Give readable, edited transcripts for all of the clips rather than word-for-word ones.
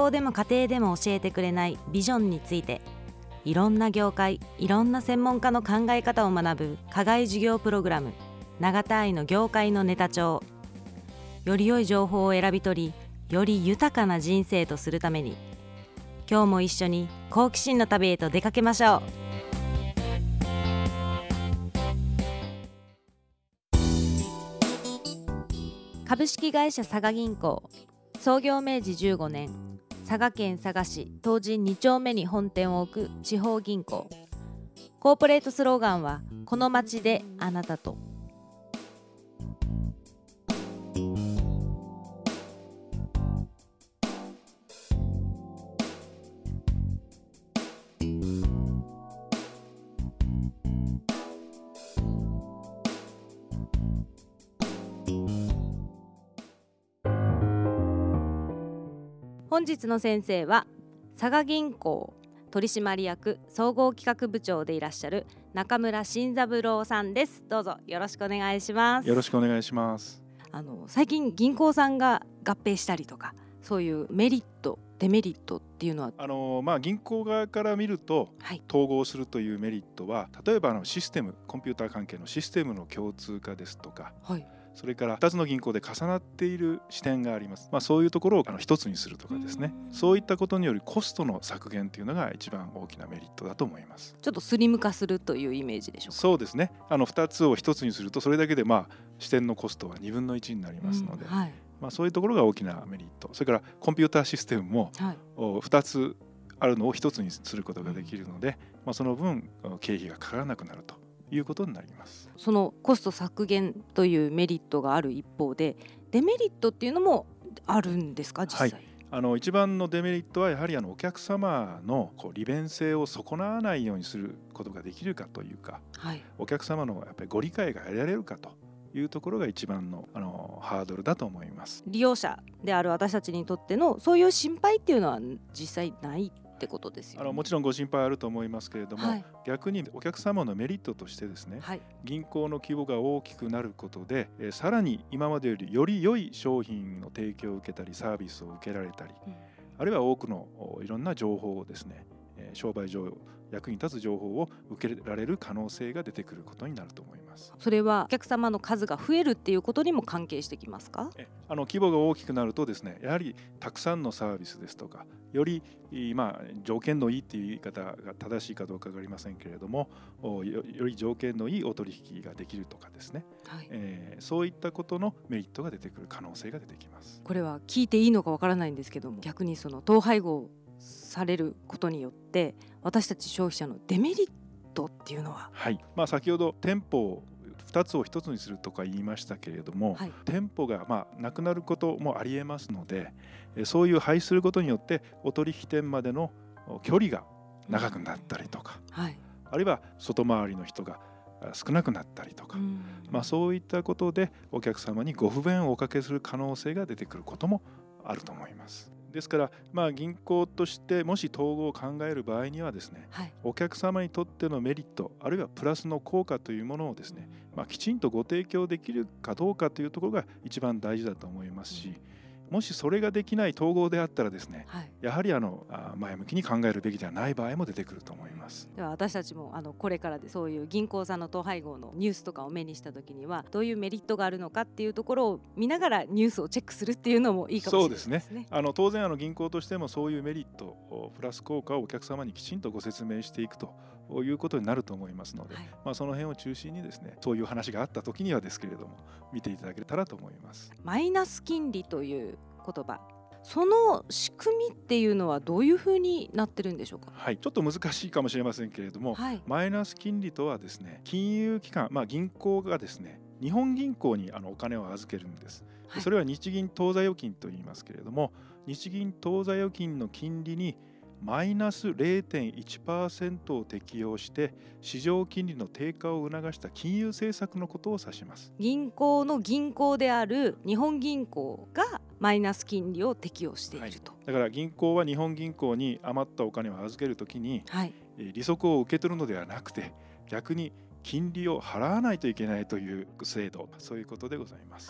校でも家庭でも教えてくれないビジョンについて、いろんな業界、いろんな専門家の考え方を学ぶ課外授業プログラム、永田愛の業界のネタ帳。より良い情報を選び取り、より豊かな人生とするために、今日も一緒に好奇心の旅へと出かけましょう。株式会社佐賀銀行、創業明治15年、佐賀県佐賀市東神2丁目に本店を置く地方銀行。コーポレートスローガンは、この街であなたと。本日の先生は佐賀銀行取締役総合企画部長でいらっしゃる中村新三郎さんです。どうぞよろしくお願いします。 よろしくお願いします。 最近銀行さんが合併したりとか、そういうメリットデメリットっていうのは銀行側から見ると、統合するというメリットは、例えばシステム、コンピューター関係のシステムの共通化ですとか、それから2つの銀行で重なっている視点があります。そういうところを一つにするとかですね、そういったことによるコストの削減というのが一番大きなメリットだと思います。 ちょっとスリム化するというイメージでしょうか。 そうですね。2つを1つにすると、それだけで支店のコストは2分の1になりますので、そういうところが大きなメリット。それからコンピューターシステムも2つあるのを1つにすることができるので、その分経費がかからなくなるということになります。 そのコスト削減というメリットがある一方で、デメリットっていうのもあるんですか、実際。 一番のデメリットはやはりお客様の利便性を損なわないようにすることができるかというか、お客様のやっぱりご理解が得られるかというところが一番のハードルだと思います。 利用者である私たちにとってのそういう心配っていうのは実際ないってことですよね。 もちろんご心配あると思いますけれども、逆にお客様のメリットとしてですね、銀行の規模が大きくなることで、さらに今までよりより良い商品の提供を受けたりサービスを受けられたり、あるいは多くのいろんな情報をですね、商売上役に立つ情報を受けられる可能性が出てくることになると思います。 それはお客様の数が増えるっていうことにも関係してきますか？ 規模が大きくなるとですね、やはりたくさんのサービスですとか、より条件のいいっていう言い方が正しいかどうか分かりませんけれども、より条件のいいお取引ができるとかですね、そういったことのメリットが出てくる可能性が出てきます。 これは聞いていいのか分からないんですけども、逆にその統廃合されることによって私たち消費者のデメリットっていうのは、 先ほど店舗を2つを1つにするとか言いましたけれども、店舗がなくなることもありえますので、そういう廃止することによってお取引店までの距離が長くなったりとか、あるいは外回りの人が少なくなったりとか、そういったことでお客様にご不便をおかけする可能性が出てくることもあると思います。ですから、銀行としてもし統合を考える場合にはですね、お客様にとってのメリット、あるいはプラスの効果というものをですね、きちんとご提供できるかどうかというところが一番大事だと思いますし、もしそれができない統合であったらですね、やはり前向きに考えるべきではない場合も出てくると思います。 では私たちもこれからでそういう銀行さんの統廃合のニュースとかを目にした時には、どういうメリットがあるのかっていうところを見ながらニュースをチェックするっていうのもいいかもしれないですね。 そうですね。当然銀行としてもそういうメリットプラス効果をお客様にきちんとご説明していくということになると思いますので、その辺を中心にですね、そういう話があった時にはですけれども見ていただけたらと思います。 マイナス金利という言葉、その仕組みっていうのはどういうふうになってるんでしょうか？ ちょっと難しいかもしれませんけれども、マイナス金利とはですね、金融機関、銀行がですね、日本銀行にお金を預けるんです。それは日銀当座預金と言いますけれども、日銀当座預金の金利にマイナス 0.1% を適用して市場金利の低下を促した金融政策のことを指します。 銀行の銀行である日本銀行がマイナス金利を適用していると、 だから銀行は日本銀行に余ったお金を預けるときに、利息を受け取るのではなくて、逆に金利を払わないといけないという制度、そういうことでございます。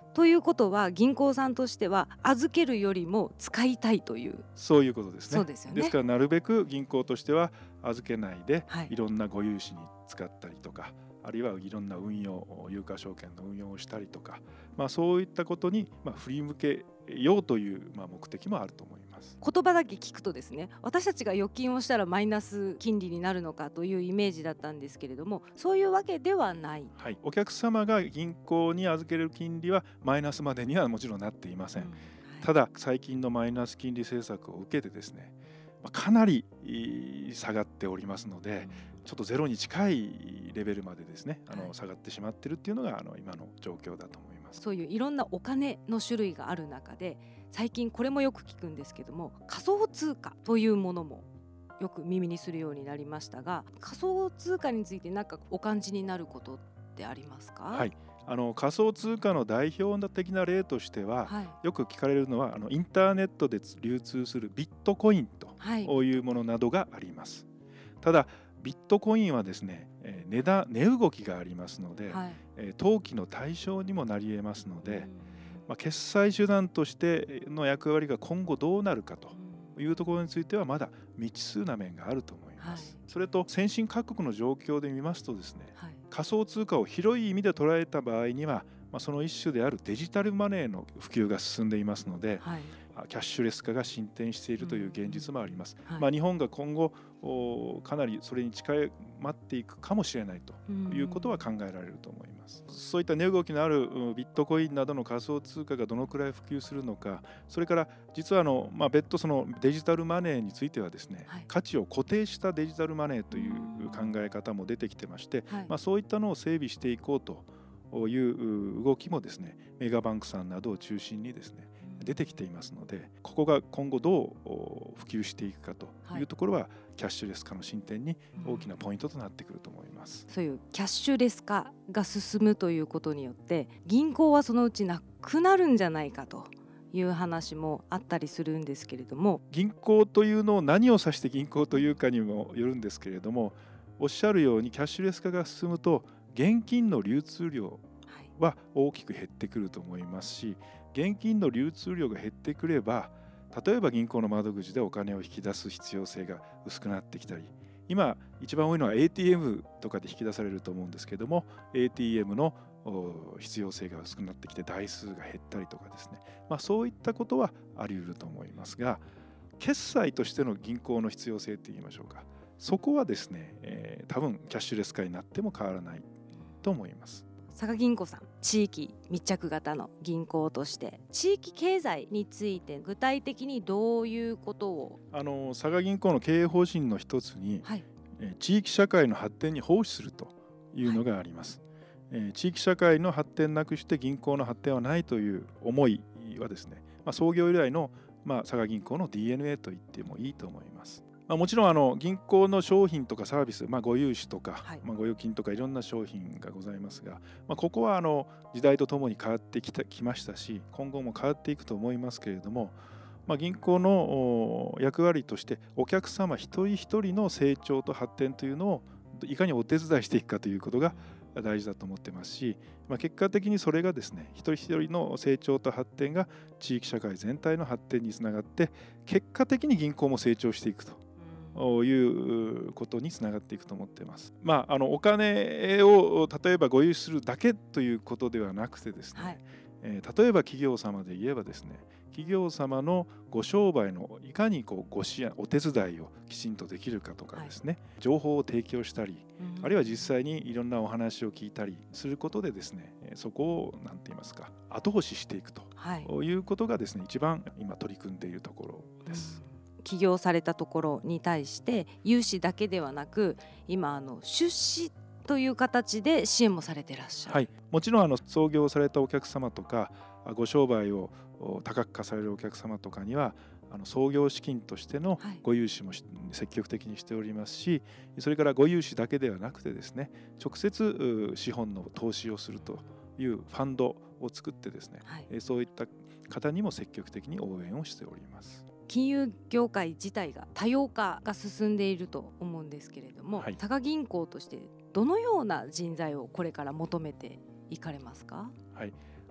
ということは銀行さんとしては預けるよりも使いたいという、 そういうことですね。 そうですよね。 ですからなるべく銀行としては預けないで、 はい、 いろんなご融資に使ったりとか、あるいはいろんな運用、有価証券の運用をしたりとか、そういったことに振り向けようという目的もあると思います。 言葉だけ聞くとですね、私たちが預金をしたらマイナス金利になるのかというイメージだったんですけれども、そういうわけではない。 はい、お客様が銀行に預ける金利はマイナスまでにはもちろんなっていません。ただ最近のマイナス金利政策を受けてですね、かなり下がっておりますので、ちょっとゼロに近いレベルまでですね、下がってしまっているっていうのが今の状況だと思います。 そういういろんなお金の種類がある中で、最近これもよく聞くんですけども、仮想通貨というものもよく耳にするようになりましたが、仮想通貨について何かお感じになることってありますか？ はい、仮想通貨の代表的な例としては、よく聞かれるのはインターネットで流通するビットコインというものなどがあります。ただビットコインはですね、値動きがありますので、投機の対象にもなり得ますので、決済手段としての役割が今後どうなるかというところについてはまだ未知数な面があると思います。それと先進各国の状況で見ますとですね、仮想通貨を広い意味で捉えた場合には、その一種であるデジタルマネーの普及が進んでいますので、キャッシュレス化が進展しているという現実もあります。日本が今後かなりそれに近まっていくかもしれないということは考えられると思います。そういった値動きのあるビットコインなどの仮想通貨がどのくらい普及するのか、それから実は別途そのデジタルマネーについてはですね、価値を固定したデジタルマネーという考え方も出てきてまして、そういったのを整備していこうという動きもですね、メガバンクさんなどを中心にですね出てきていますので、ここが今後どう普及していくかというところは、キャッシュレス化の進展に大きなポイントとなってくると思います。 そういうキャッシュレス化が進むということによって銀行はそのうちなくなるんじゃないかという話もあったりするんですけれども、 銀行というのを何を指して銀行というかにもよるんですけれども、おっしゃるようにキャッシュレス化が進むと現金の流通量は大きく減ってくると思いますし、現金の流通量が減ってくれば、例えば銀行の窓口でお金を引き出す必要性が薄くなってきたり、今一番多いのは ATM とかで引き出されると思うんですけども、 ATM の必要性が薄くなってきて台数が減ったりとかですね、そういったことはあり得ると思いますが、決済としての銀行の必要性って言いましょうか、そこはですね、多分キャッシュレス化になっても変わらないと思います。 佐賀銀行さん、地域密着型の銀行として地域経済について具体的にどういうことを？ 佐賀銀行の経営方針の一つに、地域社会の発展に奉仕するというのがあります。地域社会の発展なくして銀行の発展はないという思いはですね、創業以来の佐賀銀行の DNA と言ってもいいと思います。もちろん銀行の商品とかサービス、ご融資とか、ご預金とかいろんな商品がございますが、ここは時代とともに変わってきましたし、今後も変わっていくと思いますけれども、銀行の役割としてお客様一人一人の成長と発展というのをいかにお手伝いしていくかということが大事だと思ってますし、結果的にそれがですね、一人一人の成長と発展が地域社会全体の発展につながって、結果的に銀行も成長していくということにつながっていくと思っています。お金を例えばご融資するだけということではなくてですね、例えば企業様で言えばですね、企業様のご商売のいかにご支援お手伝いをきちんとできるかとかですね、情報を提供したり、あるいは実際にいろんなお話を聞いたりすることでですね、そこを何て言いますか、後押ししていくということがですね、一番今取り組んでいるところです。 起業されたところに対して融資だけではなく、今出資という形で支援もされていらっしゃる。 もちろん創業されたお客様とかご商売を多角化されるお客様とかには創業資金としてのご融資も積極的にしておりますし、それからご融資だけではなくてですね、直接資本の投資をするというファンドを作ってですね、そういった方にも積極的に応援をしております。 金融業界自体が多様化が進んでいると思うんですけれども、佐賀銀行としてどのような人材をこれから求めていかれますか？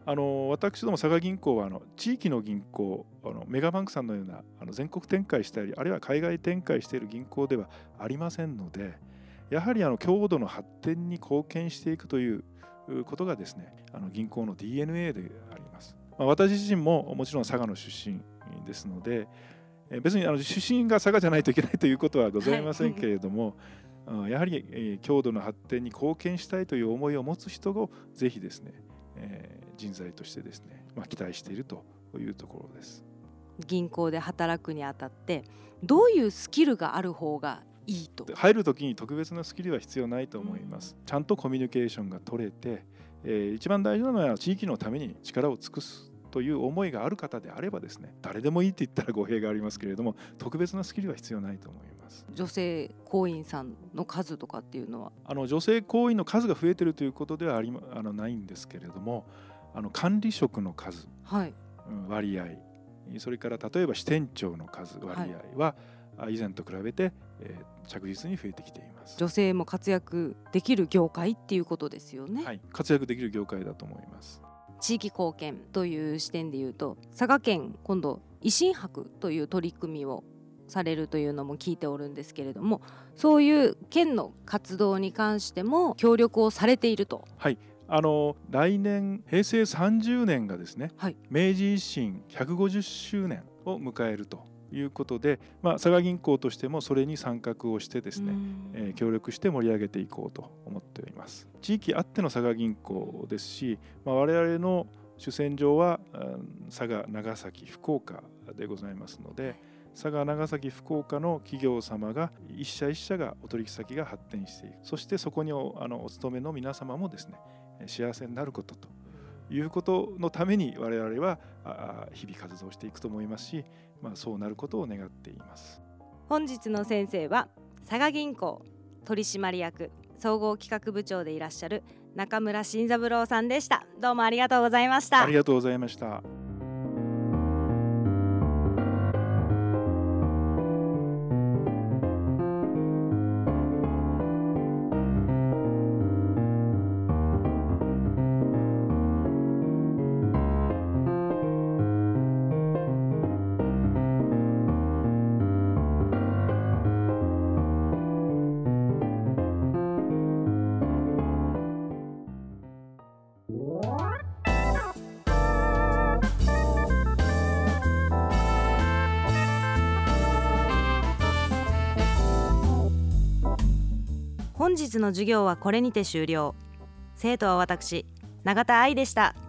私ども佐賀銀行は地域の銀行、メガバンクさんのような全国展開したり、あるいは海外展開している銀行ではありませんので、やはり郷土の発展に貢献していくということがですね、銀行の DNA であります。私自身ももちろん佐賀の出身ですので、別に出身が佐賀じゃないといけないということはございませんけれども、やはり郷土の発展に貢献したいという思いを持つ人をぜひですね、人材としてですね、期待しているというところです。 銀行で働くにあたってどういうスキルがある方がいいと？ 入るときに特別なスキルは必要ないと思います。ちゃんとコミュニケーションが取れて、一番大事なのは地域のために力を尽くすという思いがある方であればですね、誰でもいいって言ったら語弊がありますけれども、特別なスキルは必要ないと思います。 女性行員さんの数とかっていうのは、 女性行員の数が増えているということではないんですけれども、管理職の数、割合、それから例えば支店長の数割合は、以前と比べて、着実に増えてきています。 女性も活躍できる業界っていうことですよね。 はい、活躍できる業界だと思います。 地域貢献という視点でいうと、佐賀県今度維新博という取り組みをされるというのも聞いておるんですけれども、そういう県の活動に関しても協力をされていると。 はい、来年平成30年がですね、明治維新150周年を迎えるということで、佐賀銀行としてもそれに参画をしてですね、協力して盛り上げていこうと思っています。地域あっての佐賀銀行ですし、我々の主戦場は佐賀、長崎、福岡でございますので、佐賀、長崎、福岡の企業様が一社一社がお取引先が発展していく、そしてそこにお勤めの皆様もですね、幸せになることということのために我々は日々活動していくと思いますし、そうなることを願っています。 本日の先生は佐賀銀行取締役総合企画部長でいらっしゃる中村新三郎さんでした。どうもありがとうございました。 ありがとうございました。 本日の授業はこれにて終了。生徒は私、永田愛でした。